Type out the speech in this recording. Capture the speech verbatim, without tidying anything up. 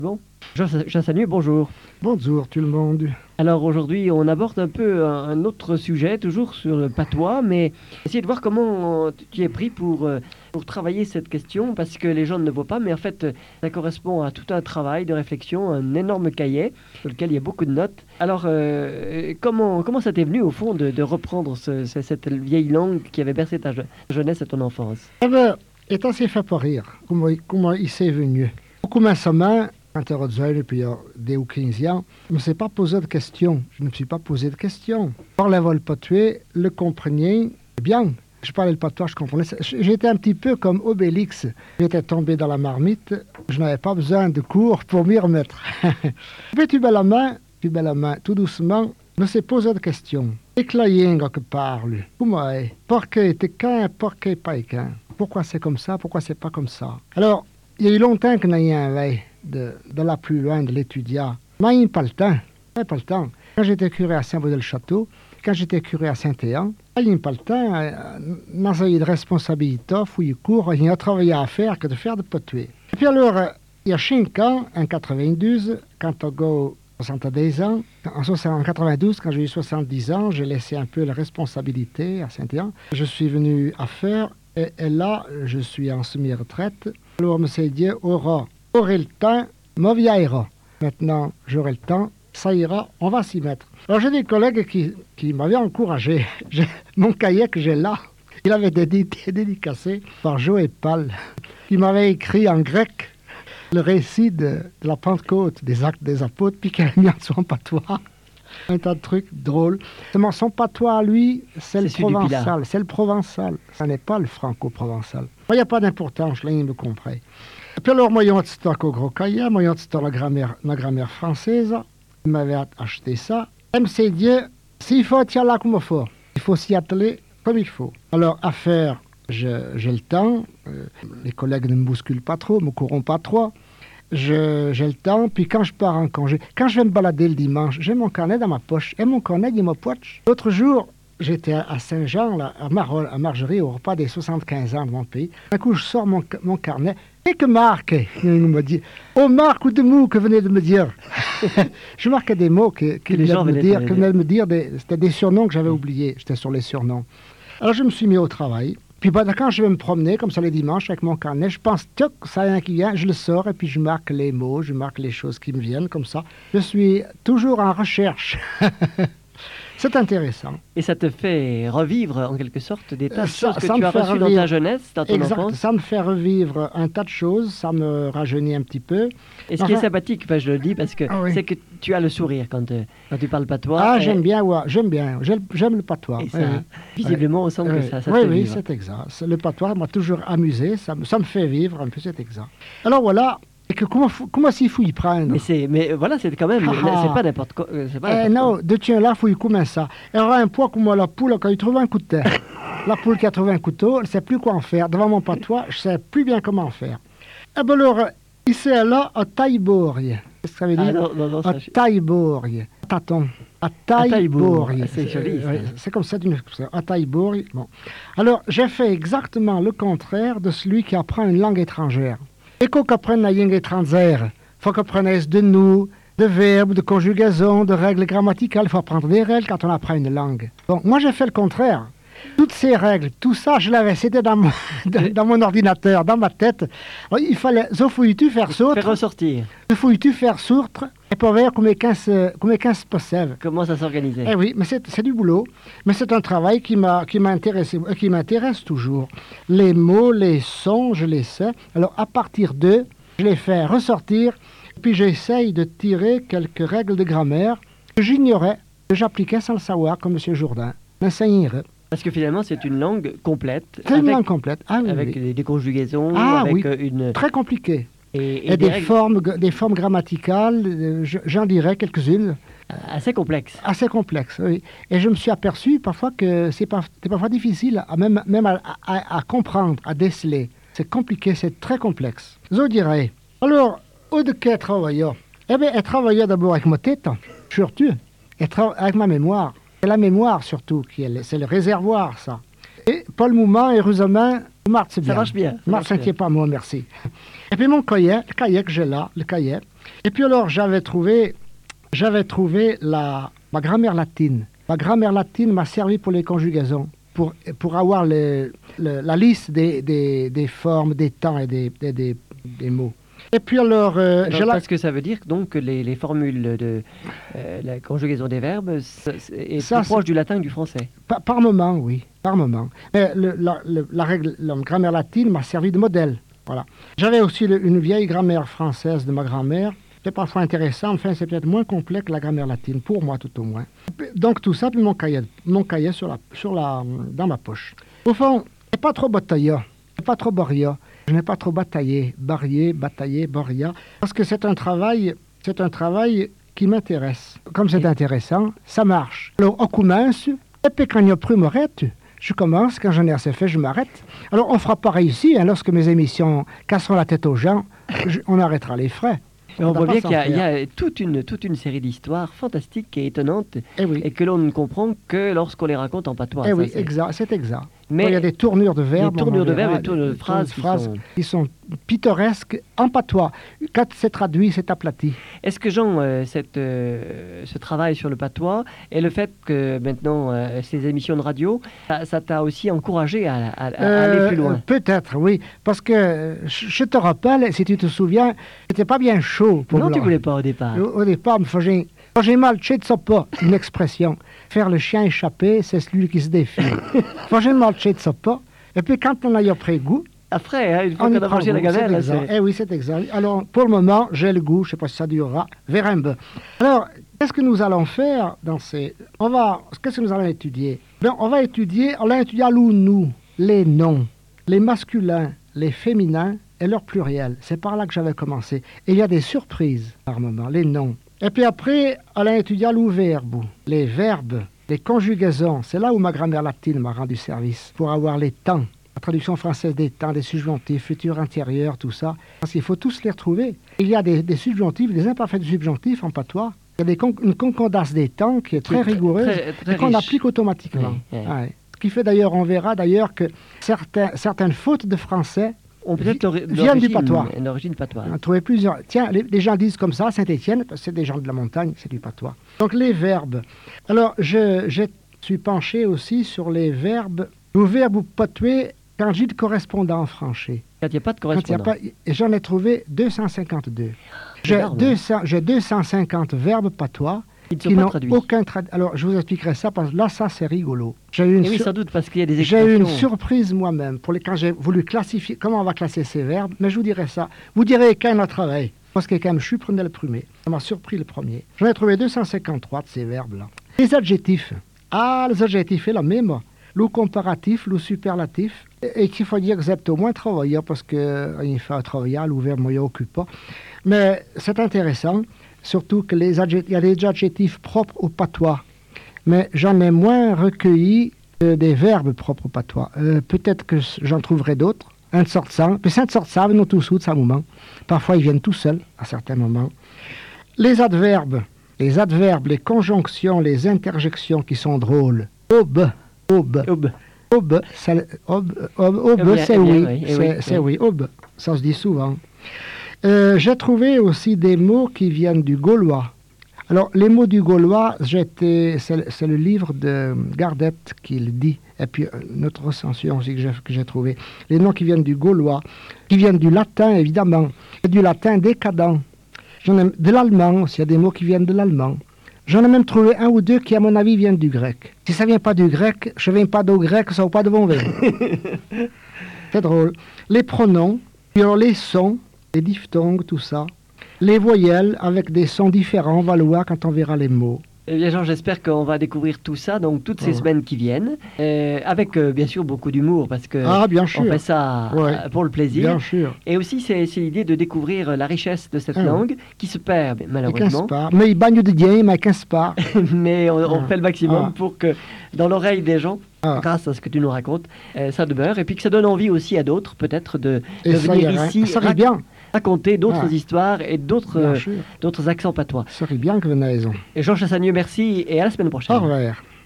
Bon, Jean Jean Sanu, bonjour. Bonjour tout le monde. Alors aujourd'hui, on aborde un peu un, un autre sujet, toujours sur le patois, mais essayer de voir comment tu es pris pour, euh, pour travailler cette question, parce que les gens ne le voient pas, mais en fait, ça correspond à tout un travail de réflexion, un énorme cahier sur lequel il y a beaucoup de notes. Alors, euh, comment, comment ça t'est venu, au fond, de, de reprendre ce, ce- cette vieille langue qui avait bercé ta je- jeunesse et ton enfance? Eh bien, est assez fait pas rire. Comment, comment il s'est venu. Commencement, quand j'étais depuis il y a dix ou quinze ans, je ne me suis pas posé de questions. Je ne me suis pas posé de questions. Parler le patois, le comprenait bien. Je parlais le patois, je comprenais. J'étais un petit peu comme Obélix. J'étais tombé dans la marmite. Je n'avais pas besoin de cours pour m'y remettre. Puis tu mets la main, tu mets la main tout doucement. Je me suis posé de questions. Et que la langue que parle, comment est? Pourquoi t'es qu'un, pourquoi pas qu'un? Pourquoi c'est comme ça, pourquoi c'est pas comme ça? Alors, il y a eu longtemps que n'y a un de, de là plus loin de l'étudiant. Mais il n'y a pas le temps. Il n'y a pas le temps. Quand j'étais curé à Saint-Baudel-le-Château, quand j'étais curé à Saint-Éan, il n'y a pas le temps. N'a pas eu de responsabilité, fouille cours, il y a travaillé à faire que de faire de patois. Et puis alors, il y a cinq ans, en quatre-vingt-douze, quand on a soixante-dix ans, en quatre-vingt-douze, quand j'ai eu soixante-dix ans, j'ai laissé un peu la responsabilité à Saint-Éan. Je suis venu à faire, et, et là, je suis en semi-retraite. Alors, je me suis dit, aura, aurai le temps, m'aviera. Maintenant, j'aurai le temps, ça ira, on va s'y mettre. Alors, j'ai des collègues qui, qui m'avaient encouragé. J'ai, mon cahier que j'ai là, il avait été dédi- dédicacé par Joël Pal, qui m'avait écrit en grec le récit de, de la Pentecôte, des actes des apôtres, puis qu'il a mis en son patois. Un tas de trucs drôles. Seulement, son patois à lui, c'est le C'est celui du Pilat. provençal. C'est le provençal. Ça n'est pas le franco-provençal. Il n'y a pas d'importance, là, il me comprend. Et puis alors, moi, j'ai un au gros cahier, moi, j'ai la grammaire, la grammaire française. Il m'avait acheté ça. Elle me s'est dit, s'il faut, tiens là comme il faut. Il faut s'y atteler comme il faut. Alors, à faire, je- j'ai le temps. Euh, les collègues ne me bousculent pas trop, ne me courront pas trop. Je- j'ai le temps, puis quand je pars en congé, quand je vais me balader le dimanche, j'ai mon carnet dans ma poche. Et mon carnet, il est ma poche. L'autre jour, j'étais à Saint-Jean, là, à, Mar- à Margerie, au repas des soixante-quinze ans de mon pays. D'un coup, je sors mon, mon carnet. Et que Marc, il me dit, oh Marc ou de mou que venez de me dire. Je marquais des mots que, que, les venaient gens de me venaient dire, te que venaient de me dire, des- c'était des surnoms que j'avais oubliés. J'étais sur les surnoms. Alors je me suis mis au travail. Puis bah, quand je vais me promener, comme ça les dimanches, avec mon carnet, je pense, toc, ça y a un qui vient, je le sors et puis je marque les mots, je marque les choses qui me viennent, comme ça. Je suis toujours en recherche. C'est intéressant. Et ça te fait revivre, en quelque sorte, des tas Euh, de ça- choses que ça tu me as fait reçues dans revivre. ta jeunesse, dans ton Exact, enfance. ça me fait revivre un tas de choses, ça me rajeunit un petit peu. Et ce qui est Enfin- sympathique, enfin, je le dis parce que Ah oui. c'est que tu as le sourire quand, euh, quand tu parles patois. Ah, et- j'aime bien, ouais, j'aime bien, j'aime, j'aime le patois. Et Oui, ça, oui. visiblement, on sent que Oui, ça, ça oui, te fait oui, vivre. c'est exact. C'est- Le patois m'a toujours amusé, ça me, ça me fait vivre un peu, c'est exact. Alors voilà, et que comment, fou- comment s'il faut y prendre? Mais, c'est, mais voilà, c'est quand même, Ah, c'est ah. pas n'importe quoi. euh, C'est pas Eh n'importe non, quoi. de tiens là, faut y comment ça. Elle aura un poids comme moi, la poule, quand il trouve un coup de terre. La poule qui a trouvé un couteau, elle ne sait plus quoi en faire. Devant mon patois, je ne sais plus bien comment faire. Eh bien alors, ici et là, à Taille-Bourg. Qu'est-ce que ça veut Ah dire? non, non, non, À ça, je- Taille-Bourg. Tâton. À Taille-Bourg. Taille-Bourg. C'est joli, ça. oui, c'est comme ça, d'une expression. À Taille-Bourg. Bon. Alors, j'ai fait exactement le contraire de celui qui apprend une langue étrangère. Et qu'on apprenne la langue étrangère, il faut qu'on apprenne de nous, de verbes, de conjugaison, de règles grammaticales. Il faut apprendre des règles quand on apprend une langue. Bon, moi, j'ai fait le contraire. Toutes ces règles, tout ça, je l'avais, c'était dans mon, dans mon ordinateur, dans ma tête. Alors, il fallait, so fouilles-tu faire Fais sautre, ressortir. so fouilles-tu faire sautre, et pour voir comment c'est possible. Comment ça s'organisait. Eh oui, mais c'est c'est du boulot. Mais c'est un travail qui m'a qui m'a intéressé, euh, qui m'intéresse toujours. Les mots, les sons, je les sais. Alors à partir d'eux, je les fais ressortir, puis j'essaye de tirer quelques règles de grammaire que j'ignorais, que j'appliquais sans le savoir, comme M. Jourdain m'enseignerait. Parce que finalement, c'est une langue complète. C'est une avec, langue complète. Ah oui, avec oui. des, des conjugaisons, Ah avec oui. euh, une. Très compliqué. Et, Et, et des des, règles formes, g- des formes grammaticales, euh, je- j'en dirais quelques-unes, assez complexes. assez complexes. Oui. Et je me suis aperçu parfois que c'est pas, c'est parfois difficile, à même, même à, à- à comprendre, à déceler. C'est compliqué, c'est très complexe. Je dirais. Alors, où de qu'elle travaille? Eh bien, elle travaillait d'abord avec ma tête, surtout, et tra- avec ma mémoire. Et la mémoire surtout, qui est le- c'est le réservoir, ça. Et Paul Mouman, heureusement, marche bien. Ça marche bien. ça Marche marche bien. pas moi, merci. Et puis mon cahier, le cahier que j'ai là, le cahier, Et puis alors, j'avais trouvé, j'avais trouvé la, ma grammaire latine. Ma grammaire latine m'a servi pour les conjugaisons, pour, pour avoir le, le, la liste des, des, des formes, des temps et des, des, des, des mots. Et puis alors, euh, alors j'ai la... parce que ça veut dire donc que les, les formules de euh, la conjugaison des verbes ça, est ça, plus proche du latin que du français. Par, par moment, oui, par moment. Mais le, la, le, la, règle, la grammaire latine m'a servi de modèle. Voilà. J'avais aussi le, une vieille grammaire française de ma grand-mère. C'est parfois intéressant, enfin c'est peut-être moins complet que la grammaire latine, pour moi tout au moins. Donc tout ça, puis mon cahier, mon cahier sur la, sur la, dans ma poche. Au fond, je n'ai pas trop bataillé, je n'ai pas trop boria, je n'ai pas trop bataillé, barrié, bataillé, boria, parce que c'est un travail, c'est un travail qui m'intéresse. Comme c'est intéressant, ça marche. Alors on commence, et puis quand il n'y a plus m'arrête, je commence, quand j'en ai assez fait, je m'arrête. Alors on fera pareil ici, hein, lorsque mes émissions casseront la tête aux gens, je, on arrêtera les frais. Et on voit bien qu'il y a, il y a toute, une, toute une série d'histoires fantastiques et étonnantes et, oui. et que l'on ne comprend que lorsqu'on les raconte en patois. Et ça, oui, c'est exact, c'est exact. Mais il y a des tournures de verbes. Des tournures de verbes et des tournures de phrases, qui, phrases sont... qui sont pittoresques en patois. Quand c'est traduit, c'est aplati. Est-ce que, Jean, euh, cette, euh, ce travail sur le patois et le fait que maintenant, euh, ces émissions de radio, ça, ça t'a aussi encouragé à, à, à euh, aller plus loin? Peut-être, oui. Parce que je te rappelle, si tu te souviens, c'était pas bien chaud pour moi. Non, blanc. Tu voulais pas au départ. Au, au départ, me faisait... Quand j'ai mal, je ne sais pas, une expression. Faire le chien échappé, c'est celui qui se défie. Quand j'ai mal, je ne sais pas. Et puis quand on a eu pris goût... Après, hein, une fois qu'on a mangé la gamelle... Eh oui, c'est exact. Alors, pour le moment, j'ai le goût, je ne sais pas si ça durera, vers un peu. Alors, qu'est-ce que nous allons faire dans ces... On va... Qu'est-ce que nous allons étudier? Bien, on va étudier, on va étudier à nous, les noms, les masculins, les féminins et leur pluriel. C'est par là que j'avais commencé. Et il y a des surprises par moment, les noms. Et puis après, on a étudié le verbe, les verbes, les conjugaisons. C'est là où ma grammaire latine m'a rendu service, pour avoir les temps. La traduction française des temps, des subjonctifs, futur, intérieur, tout ça. Parce qu'il faut tous les retrouver. Il y a des, des subjonctifs, des imparfaits subjonctifs en patois. Il y a des con une concordance des temps qui est très oui, rigoureuse très, très et qu'on applique automatiquement. Oui, oui. Ouais. Ce qui fait d'ailleurs, on verra d'ailleurs que certains, certaines fautes de français on peut-être viennent du patois. L'origine patois. On a trouvé plusieurs. Tiens, les, les gens disent comme ça, Saint-Étienne, c'est des gens de la montagne, c'est du patois. Donc les verbes. Alors, je, je suis penché aussi sur les verbes. Le verbe patois, quand j'ai de correspondant franché. Quand il n'y a pas de correspondant. Pas, j'en ai trouvé deux cent cinquante-deux. J'ai deux cent cinquante verbes patois. Qui n'ont aucun traduit. Alors, je vous expliquerai ça, parce que là, ça, c'est rigolo. J'ai eu une, oui, sans doute, parce qu'il y a des expressions. J'ai eu une surprise moi-même, pour les, quand j'ai voulu classifier, comment on va classer ces verbes, mais je vous dirai ça. Vous direz qu'un a travail. Parce que quand même, je suis prenais le premier. Ça m'a surpris le premier. J'en ai trouvé deux cent cinquante-trois de ces verbes-là. Les adjectifs. Ah, les adjectifs, c'est la même. Le comparatif, le superlatif. Et qu'il faut dire que vous êtes au moins travaillé, parce qu'il faut travailler, le verbe moyen occupe pas. Mais c'est intéressant. Surtout qu'il y a des adjectifs propres au patois. Mais j'en ai moins recueilli euh, des verbes propres au patois. Euh, Peut-être que j'en trouverai d'autres. Un de sorte ça. Puis cinq de sorte ça, non tous de ça moment. Parfois, ils viennent tout seuls, à certains moments. Les adverbes, les adverbes, les conjonctions, les interjections qui sont drôles. Aube, aube. Aube. Aube, c'est oui. C'est oui, aube. Ça se dit souvent. Euh, j'ai trouvé aussi des mots qui viennent du gaulois. Alors, les mots du gaulois, c'est le livre de Gardette qui le dit, et puis notre recension aussi que j'ai trouvé. Les noms qui viennent du gaulois, qui viennent du latin, évidemment, et du latin décadent. J'en ai de l'allemand, il y a des mots qui viennent de l'allemand. J'en ai même trouvé un ou deux qui, à mon avis, viennent du grec. Si ça ne vient pas du grec, je ne viens pas d'au grec, ça ne vaut pas de bon vin. C'est drôle. Les pronoms, puis alors les sons, les diphtongues, tout ça. Les voyelles avec des sons différents, on va le voir quand on verra les mots. Eh bien, Jean, j'espère qu'on va découvrir tout ça, donc toutes ces ouais. semaines qui viennent, euh, avec euh, bien sûr beaucoup d'humour, parce que ah, bien sûr. on fait ça ouais. euh, pour le plaisir. Bien sûr. Et aussi, c'est l'idée de découvrir la richesse de cette ah, langue, qui se perd malheureusement. Pas. Mais il bagne de bien, mais quinze pas. Mais on, on ah. fait le maximum ah. pour que dans l'oreille des gens, ah. grâce à ce que tu nous racontes, euh, ça demeure, et puis que ça donne envie aussi à d'autres, peut-être, de, de venir ici. Ça va bien. Raconter d'autres ah. histoires et d'autres euh, accents patois. Ça serait bien que vous n'ayez raison. Et Jean Chassagneux, merci et à la semaine prochaine. Au revoir.